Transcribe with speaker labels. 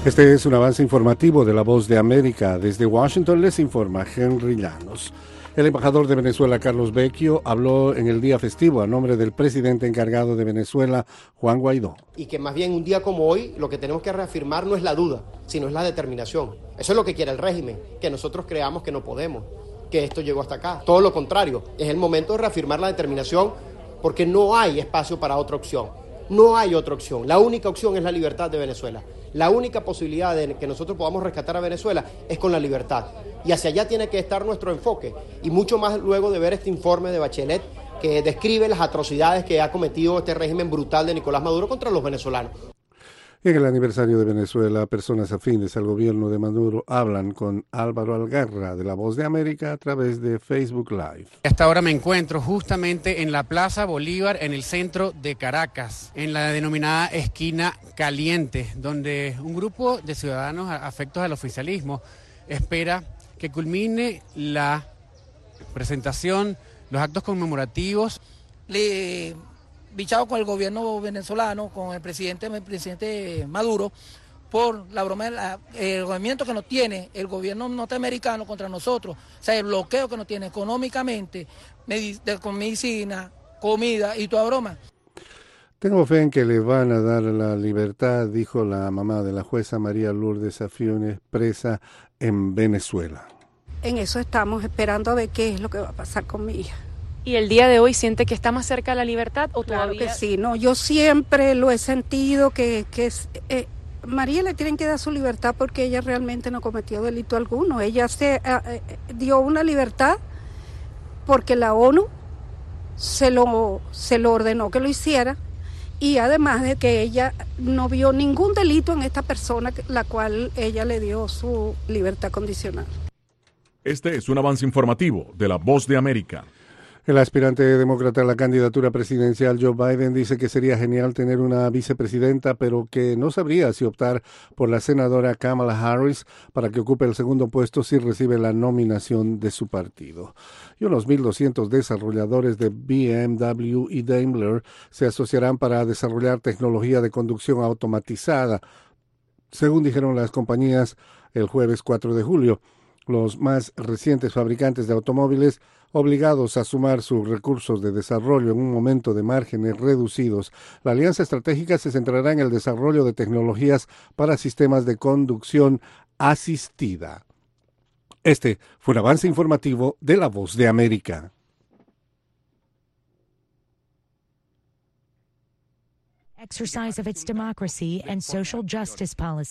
Speaker 1: Este es un avance informativo de La Voz de América. Desde Washington les informa Henry Llanos. El embajador de Venezuela, Carlos Vecchio, habló en el día festivo a nombre del presidente encargado de Venezuela, Juan Guaidó.
Speaker 2: Y que más bien un día como hoy lo que tenemos que reafirmar no es la duda, sino es la determinación. Eso es lo que quiere el régimen, que nosotros creamos que no podemos, que esto llegó hasta acá. Todo lo contrario, es el momento de reafirmar la determinación porque no hay espacio para otra opción. No hay otra opción. La única opción es la libertad de Venezuela. La única posibilidad de que nosotros podamos rescatar a Venezuela es con la libertad. Y hacia allá tiene que estar nuestro enfoque. Y mucho más luego de ver este informe de Bachelet que describe las atrocidades que ha cometido este régimen brutal de Nicolás Maduro contra los venezolanos.
Speaker 1: En el aniversario de Venezuela, personas afines al gobierno de Maduro hablan con Álvaro Algarra de La Voz de América a través de Facebook Live.
Speaker 3: Hasta ahora me encuentro justamente en la Plaza Bolívar, en el centro de Caracas, en la denominada Esquina Caliente, donde un grupo de ciudadanos afectos al oficialismo espera que culmine la presentación, los actos conmemorativos.
Speaker 4: Bichado con el gobierno venezolano, con el presidente Maduro, por la broma, el movimiento que nos tiene el gobierno norteamericano contra nosotros, o sea, el bloqueo que nos tiene económicamente, con medicina, comida y toda broma.
Speaker 1: Tengo fe en que le van a dar la libertad, dijo la mamá de la jueza María Lourdes Afiones, presa en Venezuela.
Speaker 5: En eso estamos esperando a ver qué es lo que va a pasar con mi hija.
Speaker 6: ¿Y el día de hoy siente que está más cerca de la libertad o todavía?
Speaker 5: Claro que sí, no, yo siempre lo he sentido que María le tienen que dar su libertad porque ella realmente no cometió delito alguno. Ella se dio una libertad porque la ONU se lo ordenó que lo hiciera, y además de que ella no vio ningún delito en esta persona, la cual ella le dio su libertad condicional.
Speaker 7: Este es un avance informativo de La Voz de América.
Speaker 1: El aspirante demócrata a la candidatura presidencial Joe Biden dice que sería genial tener una vicepresidenta, pero que no sabría si optar por la senadora Kamala Harris para que ocupe el segundo puesto si recibe la nominación de su partido. Y unos 1.200 desarrolladores de BMW y Daimler se asociarán para desarrollar tecnología de conducción automatizada, según dijeron las compañías el jueves 4 de julio. Los más recientes fabricantes de automóviles, obligados a sumar sus recursos de desarrollo en un momento de márgenes reducidos. La alianza estratégica se centrará en el desarrollo de tecnologías para sistemas de conducción asistida. Este fue un avance informativo de La Voz de América.
Speaker 8: Exercise of its democracy and social justice policy.